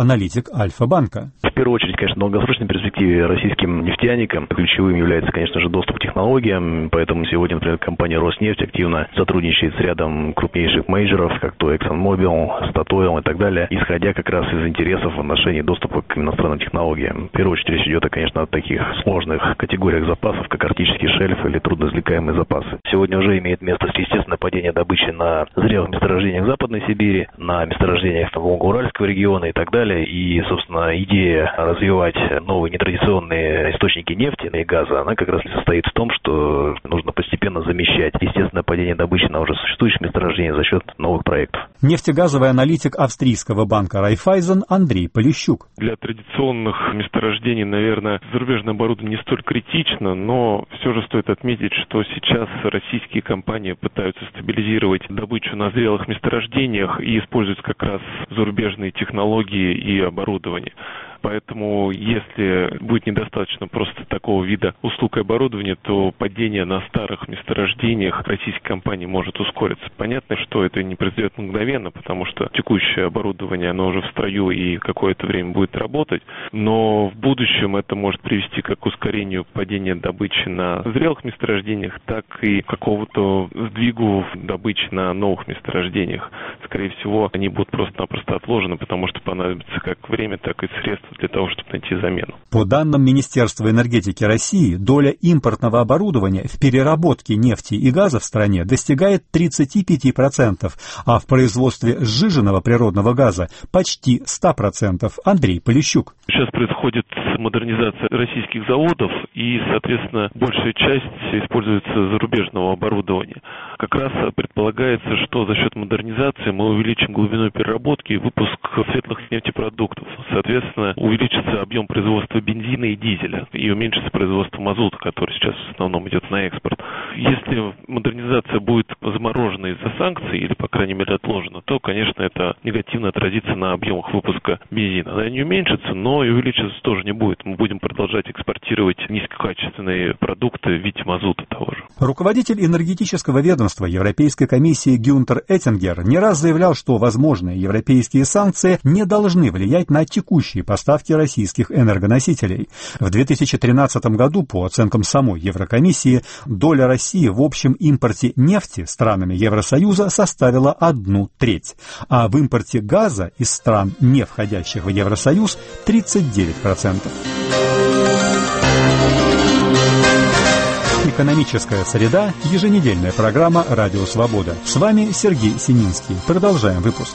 аналитик Альфа-банка. В первую очередь, конечно, в долгосрочной перспективе российским нефтяникам ключевым является, конечно же, доступ к технологиям, поэтому сегодня, например, компания «Роснефть» активно сотрудничает с рядом крупнейших мейджоров, как то ExxonMobil, Statoil и так далее, исходя как раз из интересов в отношении доступа к иностранным технологиям. В первую очередь речь идет, конечно, о таких сложных категориях запасов, как арктический шельф или трудноизвлекаемые запасы. Сегодня уже имеет место естественное падение добычи на зрелых месторождениях Западной Сибири, на месторождениях Волго-Уральского региона и так далее. И, собственно, идея развивать новые нетрадиционные источники нефти и газа, она как раз и состоит в том, что нужно постепенно замещать естественное падение добычи на уже существующих месторождениях за счет новых проектов. Нефтегазовый аналитик австрийского банка Райффайзен Андрей Полищук. Для традиционных месторождений, наверное, зарубежное оборудование не столь критично, но все же стоит отметить, что сейчас российские компании пытаются стабилизировать добычу на зрелых месторождениях и используют как раз зарубежные технологии и оборудование. Поэтому, если будет недостаточно просто такого вида услуг и оборудования, то падение на старых месторождениях российской компании может ускориться. Понятно, что это не произойдет мгновенно, потому что текущее оборудование, оно уже в строю и какое-то время будет работать, но в будущем это может привести как к ускорению падения добычи на зрелых месторождениях, так и к какого-то сдвигу добычи на новых месторождениях. Скорее всего, они будут просто-напросто отложены, потому что понадобится как время, так и средства для того, чтобы найти замену. По данным Министерства энергетики России, доля импортного оборудования в переработке нефти и газа в стране достигает 35%, а в производстве сжиженного природного газа почти 100%. Андрей Полищук. Сейчас происходит модернизация российских заводов, и, соответственно, большая часть используется зарубежного оборудования. Как раз предполагается, что за счет модернизации мы увеличим глубину переработки и выпуск светлых нефтепродуктов. Соответственно, увеличится объем производства бензина и дизеля, и уменьшится производство мазута, который сейчас в основном идет на экспорт. Если модернизация будет заморожена из-за санкций, или, по крайней мере, отложена, то, конечно, это негативно отразится на объемах выпуска бензина. Она не уменьшится, но и увеличиться тоже не будет. Мы будем продолжать экспортировать низкокачественные продукты в виде мазута того же. Руководитель энергетического ведомства Европейской комиссии Гюнтер Эттингер не раз заявлял, что возможные европейские санкции не должны влиять на текущие поставки российских энергоносителей. В 2013 году, по оценкам самой Еврокомиссии, доля России в общем импорте нефти странами Евросоюза составила 1/3, а в импорте газа из стран, не входящих в Евросоюз, 39%. Экономическая среда. Еженедельная программа «Радио Свобода». С вами Сергей Сининский. Продолжаем выпуск.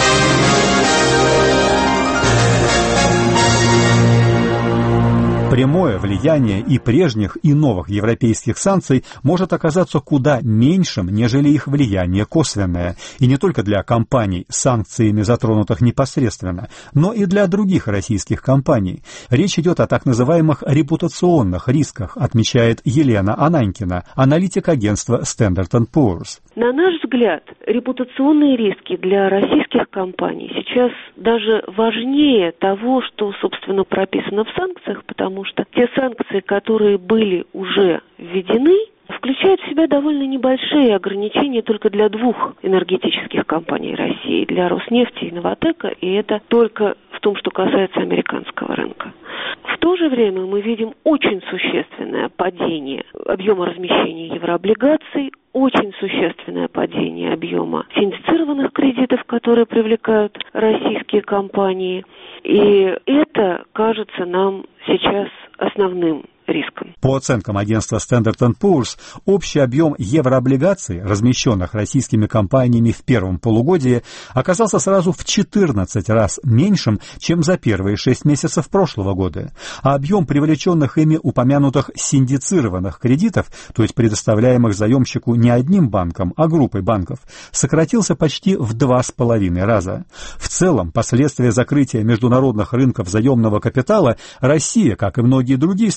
Прямое влияние и прежних, и новых европейских санкций может оказаться куда меньшим, нежели их влияние косвенное. И не только для компаний, санкциями затронутых непосредственно, но и для других российских компаний. Речь идет о так называемых репутационных рисках, отмечает Елена Ананькина, аналитик агентства Standard & Poor's. На наш взгляд, репутационные риски для российских компаний сейчас даже важнее того, что, собственно, прописано в санкциях, потому что те санкции, которые были уже введены, включают в себя довольно небольшие ограничения только для двух энергетических компаний России, для Роснефти и Новатэка, и это только в том, что касается американского рынка. В то же время мы видим очень существенное падение объема размещения еврооблигаций, очень существенное падение объема синдицированных кредитов, которые привлекают российские компании. И это кажется нам сейчас основным риском. По оценкам агентства Standard & Poor's, общий объем еврооблигаций, размещенных российскими компаниями в первом полугодии, оказался сразу в 14 раз меньшим, чем за первые 6 месяцев прошлого года. А объем привлеченных ими упомянутых синдицированных кредитов, то есть предоставляемых заемщику не одним банком, а группой банков, сократился почти в 2,5 раза. В целом, последствия закрытия международных рынков заемного капитала Россия, как и многие другие страны мира,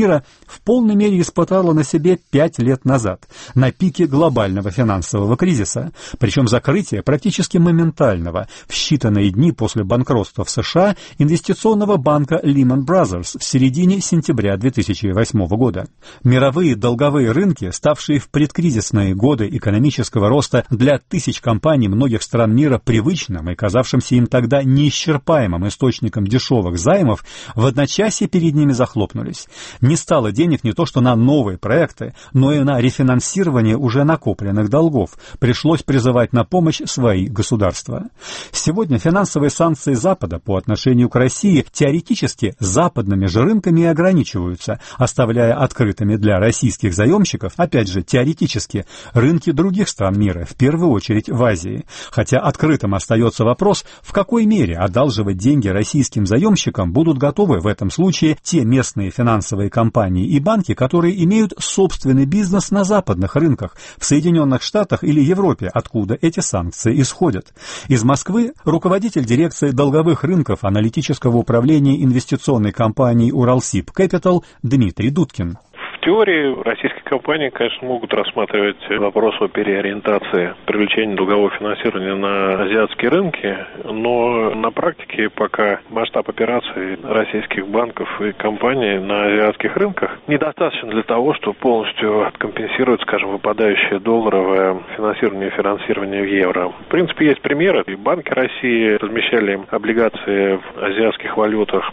мира в полной мере испытала на себе 5 лет назад, на пике глобального финансового кризиса, причем закрытие практически моментального в считанные дни после банкротства в США инвестиционного банка Lehman Brothers в середине сентября 2008 года. Мировые долговые рынки, ставшие в предкризисные годы экономического роста для тысяч компаний многих стран мира привычным и казавшимся им тогда неисчерпаемым источником дешевых займов, в одночасье перед ними захлопнулись. Не стало денег не то что на новые проекты, но и на рефинансирование уже накопленных долгов. Пришлось призывать на помощь свои государства. Сегодня финансовые санкции Запада по отношению к России теоретически западными же рынками и ограничиваются, оставляя открытыми для российских заемщиков, опять же теоретически, рынки других стран мира, в первую очередь в Азии. Хотя открытым остается вопрос, в какой мере одалживать деньги российским заемщикам будут готовы в этом случае те местные финансовые компании и банки, которые имеют собственный бизнес на западных рынках, в Соединенных Штатах или Европе, откуда эти санкции исходят. Из Москвы руководитель дирекции долговых рынков аналитического управления инвестиционной компании «Уралсиб Capital» Дмитрий Дудкин. В теории российские компании, конечно, могут рассматривать вопрос о переориентации, привлечении долгового финансирования на азиатские рынки, но на практике пока масштаб операций российских банков и компаний на азиатских рынках недостаточно для того, чтобы полностью компенсировать, скажем, выпадающее долларовое финансирование в евро. В принципе, есть примеры. И банки России размещали облигации в азиатских валютах,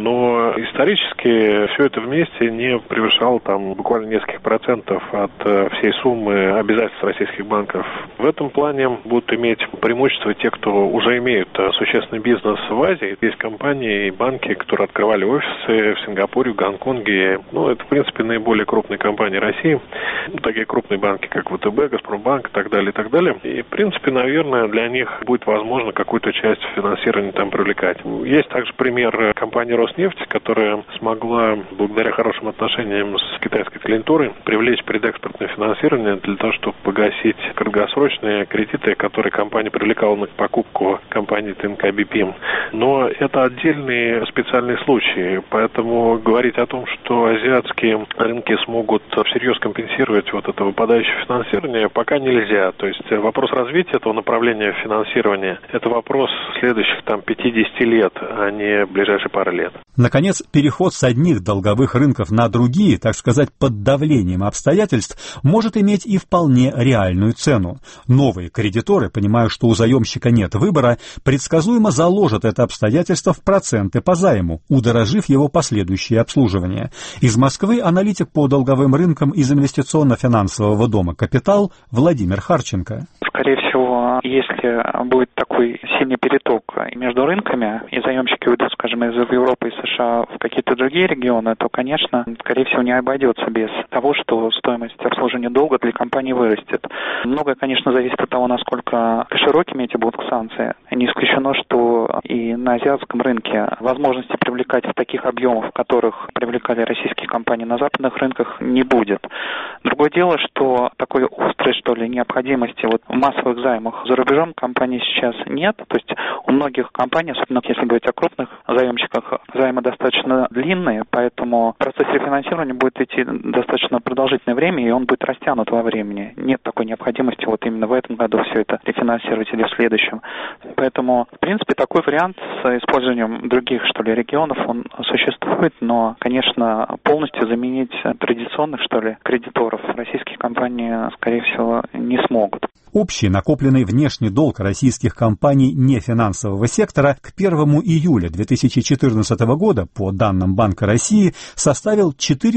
но исторически все это вместе не превышало буквально несколько процентов от всей суммы обязательств российских банков. В этом плане будут иметь преимущество те, кто уже имеют существенный бизнес в Азии. Есть компании и банки, которые открывали офисы в Сингапуре, в Гонконге. Это, в принципе, наиболее крупные компании России. Такие крупные банки, как ВТБ, Газпромбанк и так далее, и так далее. И, в принципе, наверное, для них будет возможно какую-то часть финансирования там привлекать. Есть также пример компании Роснефть, которая смогла, благодаря хорошим отношениям с китайской клиентурой, привлечь предэкспортное финансирование для того, чтобы погасить краткосрочные кредиты, которые компания привлекала на покупку компании ТНК BP. Но это отдельные специальные случаи, поэтому говорить о том, что азиатские рынки смогут всерьез компенсировать это выпадающее финансирование, пока нельзя. То есть вопрос развития этого направления финансирования – это вопрос следующих 50 лет, а не ближайшие пары лет. Наконец, переход с одних долговых рынков на другие, так сказать, под давлением обстоятельств, может иметь и вполне реальную цену. Новые кредиторы, понимая, что у заемщика нет выбора, предсказуемо заложат это обстоятельство в проценты по займу, удорожив его последующее обслуживание. Из Москвы аналитик по долговым рынкам из инвестиционно-финансового дома «Капитал» Владимир Харченко. Скорее всего, если будет такой сильный переток между рынками, и заемщики уйдут, скажем, из Европы и США в какие-то другие регионы, то, конечно, скорее всего, не обойдется без того, что стоимость обслуживания долга для компании вырастет. Многое, конечно, зависит от того, насколько широкими эти будут санкции. Не исключено, что и на азиатском рынке возможности привлекать в таких объемах, в которых привлекали российские компании на западных рынках, не будет. Другое дело, что такой острой, необходимости в массовых займах за рубежом компаний сейчас нет. То есть у многих компаний, особенно если говорить о крупных заемщиках, займы достаточно длинные, поэтому процесс рефинансирования будет идти достаточно продолжительное время, и он будет растянут во времени. Нет такой необходимости именно в этом году все это рефинансировать или в следующем. Поэтому, в принципе, такой вариант с использованием других, регионов, он существует, но, конечно, полностью заменить традиционных, кредиторов российские компании, скорее всего, не смогут. Общий накопленный внешний долг российских компаний нефинансового сектора к 1 июля 2014 года, по данным Банка России, составил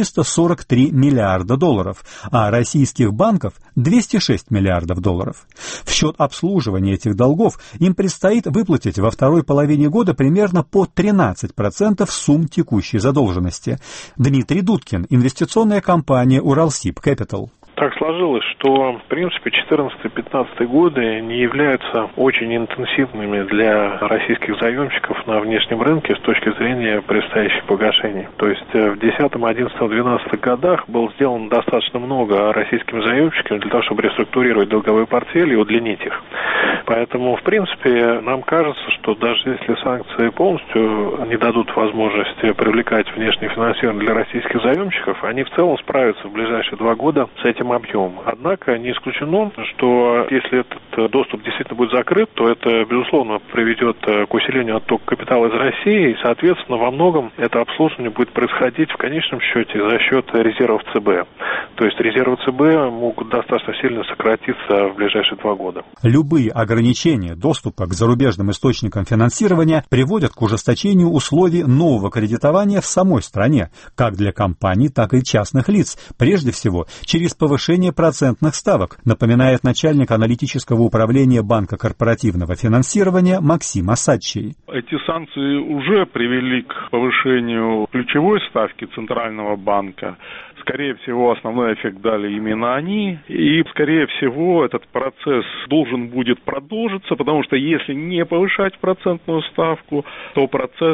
443 миллиарда долларов, а российских банков – 206 миллиардов долларов. В счет обслуживания этих долгов им предстоит выплатить во второй половине года примерно по 13% сумм текущей задолженности. Дмитрий Дудкин, инвестиционная компания «Уралсиб Capital». Так сложилось, что, в принципе, 2014-2015 годы не являются очень интенсивными для российских заемщиков на внешнем рынке с точки зрения предстоящих погашений. То есть в 2010, 2011, 2012 годах было сделано достаточно много российскими заемщиками для того, чтобы реструктурировать долговые портфели и удлинить их. Поэтому, в принципе, нам кажется, что даже если санкции полностью не дадут возможности привлекать внешнее финансирование для российских заемщиков, они в целом справятся в ближайшие 2 года с этим объемом. Однако не исключено, что если этот доступ действительно будет закрыт, то это, безусловно, приведет к усилению оттока капитала из России, и, соответственно, во многом это обслуживание будет происходить в конечном счете за счет резервов ЦБ. То есть резервы ЦБ могут достаточно сильно сократиться в ближайшие 2 года. Любые ограничения доступа к зарубежным источникам финансирования приводят к ужесточению условий нового кредитования в самой стране, как для компаний, так и частных лиц, прежде всего через повышение процентных ставок, напоминает начальник аналитического управления Банка корпоративного финансирования Максим Осадчий. Эти санкции уже привели к повышению ключевой ставки Центрального банка. Скорее всего, основной эффект дали именно они, и, скорее всего, этот процесс должен будет продолжиться, потому что если не повышать процентную ставку, то процесс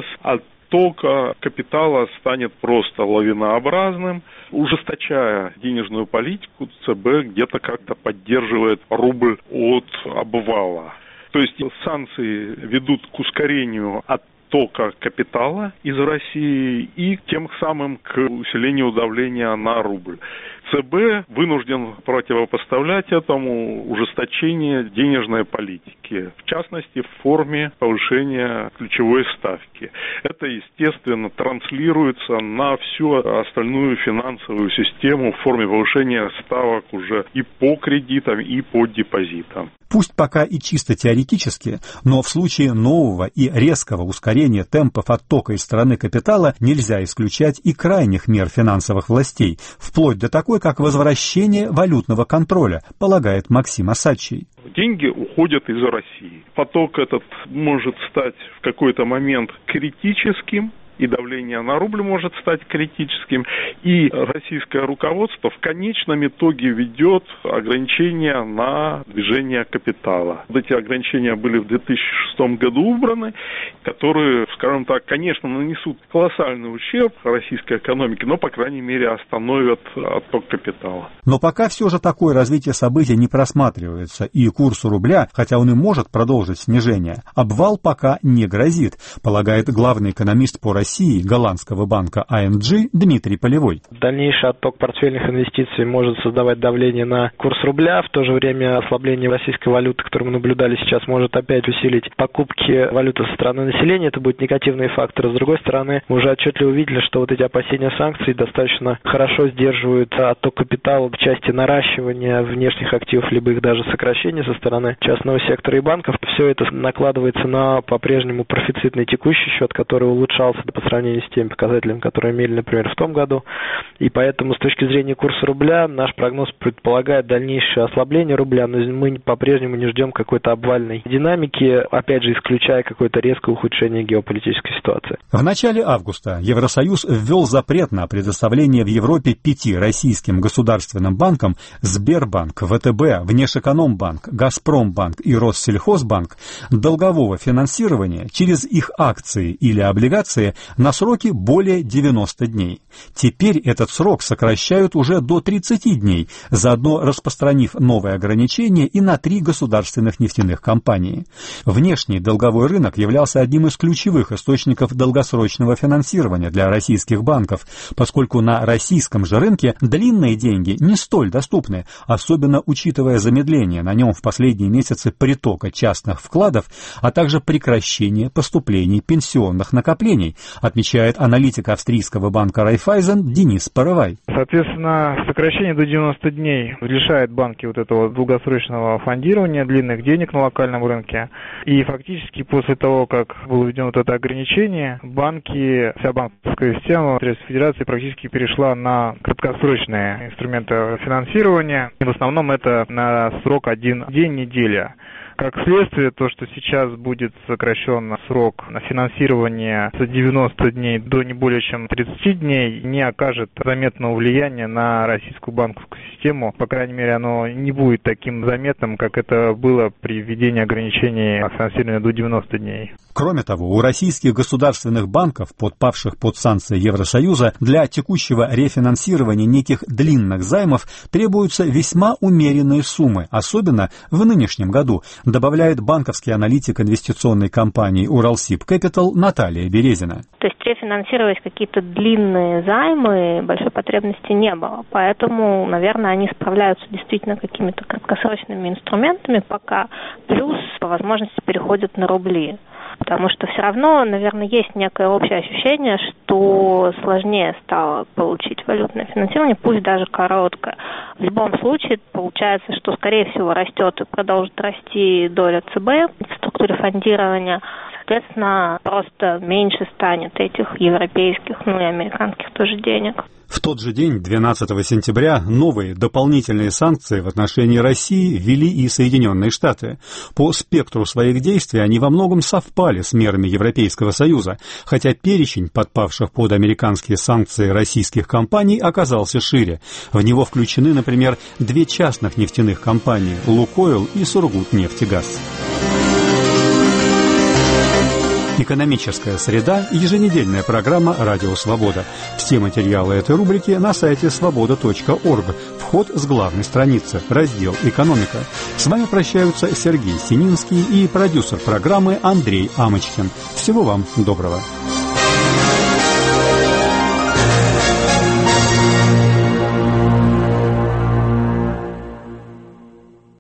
оттока капитала станет просто лавинообразным. Ужесточая денежную политику, ЦБ где-то как-то поддерживает рубль от обвала. То есть санкции ведут к ускорению оттока капитала из России и тем самым к усилению давления на рубль. ЦБ вынужден противопоставлять этому ужесточение денежной политики, в частности, в форме повышения ключевой ставки. Это, естественно, транслируется на всю остальную финансовую систему в форме повышения ставок уже и по кредитам, и по депозитам. Пусть пока и чисто теоретически, но в случае нового и резкого ускорения темпов оттока из страны капитала нельзя исключать и крайних мер финансовых властей, вплоть до такой, как возвращение валютного контроля, полагает Максим Осадчий. Деньги уходят из России. Поток этот может стать в какой-то момент критическим, и давление на рубль может стать критическим, и российское руководство в конечном итоге ведет ограничения на движение капитала. Вот эти ограничения были в 2006 году убраны, которые, скажем так, конечно, нанесут колоссальный ущерб российской экономике, но, по крайней мере, остановят отток капитала. Но пока все же такое развитие событий не просматривается, и курсу рубля, хотя он и может продолжить снижение, обвал пока не грозит, полагает главный экономист по России голландского банка ING Дмитрий Полевой. Дальнейший отток портфельных инвестиций может создавать давление на курс рубля, в то же время ослабление российской валюты, которое мы наблюдали сейчас, может опять усилить покупки валюты со стороны населения, это будет негативный фактор. С другой стороны, мы уже отчетливо увидели, что вот эти опасения санкций достаточно хорошо сдерживают отток капитала в части наращивания внешних активов, либо их даже сокращения со стороны частного сектора и банков. Все это накладывается на по-прежнему профицитный текущий счет, который улучшался по сравнению с теми показателями, которые имели, например, в том году. И поэтому с точки зрения курса рубля наш прогноз предполагает дальнейшее ослабление рубля, но мы по-прежнему не ждем какой-то обвальной динамики, опять же, исключая какое-то резкое ухудшение геополитической ситуации. В начале августа Евросоюз ввел запрет на предоставление в Европе 5 российским государственным банкам Сбербанк, ВТБ, Внешэкономбанк, Газпромбанк и Россельхозбанк долгового финансирования через их акции или облигации на сроки более 90 дней. Теперь этот срок сокращают уже до 30 дней, заодно распространив новые ограничения и на 3 государственных нефтяных компании. Внешний долговой рынок являлся одним из ключевых источников долгосрочного финансирования для российских банков, поскольку на российском же рынке длинные деньги не столь доступны, особенно учитывая замедление на нем в последние месяцы притока частных вкладов, а также прекращение поступлений пенсионных накоплений, отмечает аналитик австрийского банка Райффайзен Денис Парывай. Соответственно, сокращение до 90 дней лишает банки вот этого долгосрочного фондирования, длинных денег на локальном рынке. И фактически после того, как было введено вот это ограничение, банки, вся банковская система Российской Федерации практически перешла на краткосрочные инструменты финансирования. И в основном это на срок 1 день, неделя. Как следствие, то, что сейчас будет сокращен срок на финансирование с 90 дней до не более чем 30 дней, не окажет заметного влияния на российскую банковскую систему. По крайней мере, оно не будет таким заметным, как это было при введении ограничений финансирования до 90 дней. Кроме того, у российских государственных банков, подпавших под санкции Евросоюза, для текущего рефинансирования неких длинных займов требуются весьма умеренные суммы, особенно в нынешнем году. добавляет банковский аналитик инвестиционной компании «Уралсиб Кэпитал» Наталья Березина. То есть рефинансировать какие-то длинные займы большой потребности не было. Поэтому, наверное, они справляются действительно какими-то краткосрочными инструментами пока, плюс по возможности переходят на рубли. Потому что все равно, наверное, есть некое общее ощущение, что сложнее стало получить валютное финансирование, пусть даже короткое. В любом случае, получается, что, скорее всего, растет и продолжит расти доля ЦБ в структуре фондирования. Соответственно, просто меньше станет этих европейских, и американских тоже денег. В тот же день, 12 сентября, новые дополнительные санкции в отношении России ввели и Соединенные Штаты. По спектру своих действий они во многом совпали с мерами Европейского Союза, хотя перечень подпавших под американские санкции российских компаний оказался шире. В него включены, например, 2 частных нефтяных компании – «Лукойл» и «Сургутнефтегаз». Экономическая среда – еженедельная программа «Радио Свобода». Все материалы этой рубрики на сайте svoboda.org. Вход с главной страницы, раздел «Экономика». С вами прощаются Сергей Сининский и продюсер программы Андрей Амочкин. Всего вам доброго.